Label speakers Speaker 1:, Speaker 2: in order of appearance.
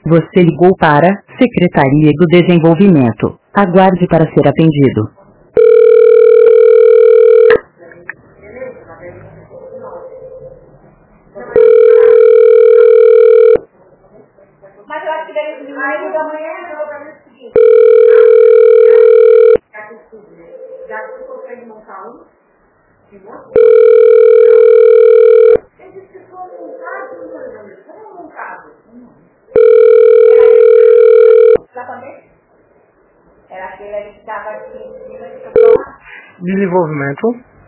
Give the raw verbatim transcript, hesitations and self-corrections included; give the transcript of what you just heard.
Speaker 1: Você ligou para Secretaria do Desenvolvimento. Aguarde para ser atendido.
Speaker 2: Mas eu acho que deve ser mais da manhã, eu vou fazer o seguinte. Já que você consegue montar um, de monte. Eu disse que foi montado, não montado. Exatamente. Era aquele ali que estava aqui em cima de
Speaker 3: Desenvolvimento.